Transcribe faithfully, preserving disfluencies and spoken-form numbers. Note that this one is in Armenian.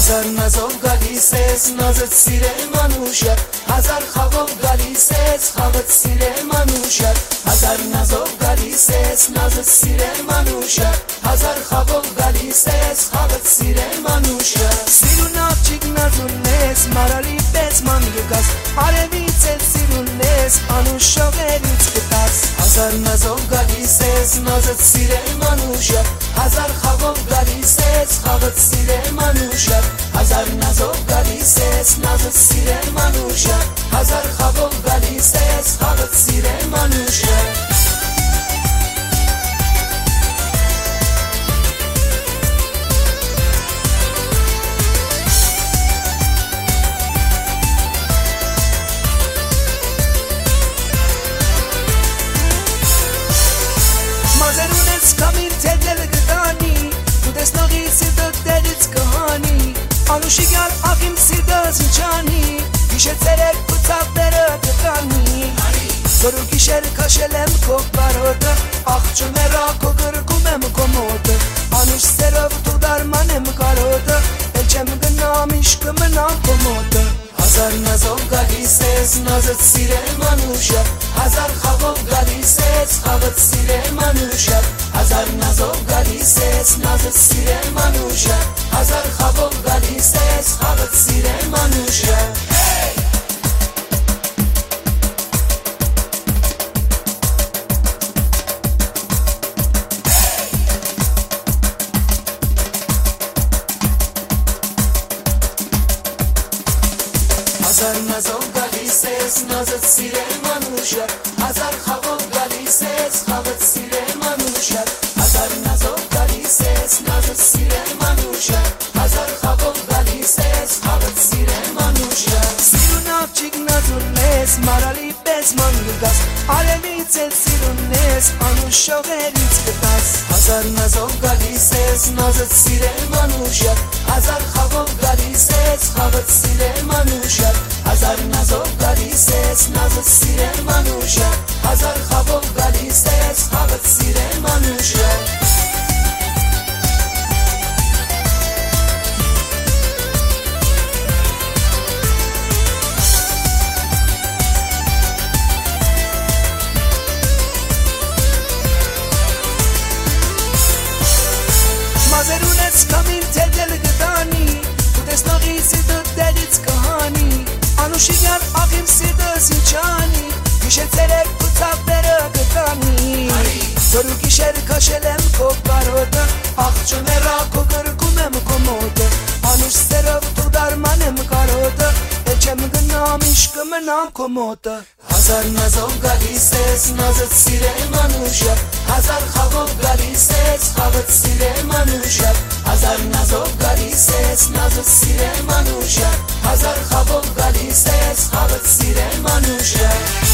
Հազար նազով գալիս ես, նազդ սիրեմ անուշար, հազար խաղով գալիս ես, խաղդ սիրեմ անուշար, հազար նազով գալիս ես, նազդ սիրեմ անուշար, հազար խաղով գալիս ես, խաղդ սիրեմ անուշար։ Սիրուն աղջիկ նազուն ես, մարալի պես ման գգաս, արևից էլ սիրուն ես, անուշողերից կտաս։ Հազար նազով գալիս ես, նազդ սիրեմ անուշար, հազար խաղով գալիս ես, խաղդ սիրեմ անուշար, հազար նազով գալիս ես, նազդ սիրեմ անուշար, հազար խաղով գալիս ես, խաղդ սիրեմ անուշար։ Մազերուն ես կամիր թերդել գտանի, ու տեսնողի սիրտոտ դերից կհանի, անուշիգար աղիմ սիրտը զնչանի, գիշեր ծերեք ու ծապերը կկանի, որ ու գիշեր կաշել եմ քո բարոտը, աղջում է ռակո գրգում եմ քո մոտը, անուշ սերով դու դարման եմ կարոտը, էլ չեմ գնամ իշկը մնամ քո մոտը։ Հազար նազով գալիս ես, նազդ սիրեմ անուշար, հազար խաղով գալիս ես, խաղդ սիրեմ անուշար, հազար նազով գալիս ես, նազդ սիրեմ անուշար, հազար խաղով գալիս ես, խաղդ սիրեմ անուշար։ Հազար նազով գալիս ես, նազդ սիրեմ անուշար, հազար խաղով գալիս ես, խաղդ սիրեմ անուշար, հազար նազով գալիս ես, նազդ սիրեմ անուշար, հազար խաղով գալիս ես, խաղդ սիրեմ անուշար։ Սիրուն աղջիկ նազուն ես, մարալի պես ման գգաս, արևից էլ սիրուն ես, անուշողերից կտաս։ Հազար նազով գալիս ես, նազդ սիրեմ անուշար, հազար խաղով գալիս ես, խաղդ սիրեմ անուշար, հազար նազով գալիս ես, նազդ սիրեմ անուշար, հազար խաղով գալիս ես, խաղդ սիրեմ անուշար։ Մազերուն ես կամիր թերդել գտանի, ու տեսնողի սիրտը դերից կհանի, անուշիգար աղիմ սիրտը զնչանի, գիշեր ծերեք ու ծապերը կկանի, որ ու գիշեր կաշել եմ քո բարոտը, աղջում է ռակո գրգում եմ քո մոտը, անուշ սերով դու դարման եմ կարոտը, էլ չեմ գնամ իշկը մնամ քո մոտը։ Հազար նազով գալիս ես, նազդ սիրեմ անուշար, հազար խաղով գալիս ես, խաղդ սիրեմ անուշար, հազար նազով գալիս ես, նազդ սիրեմ անուշար, հազար խաղով գալիս ես, խաղդ սիրեմ անուշար։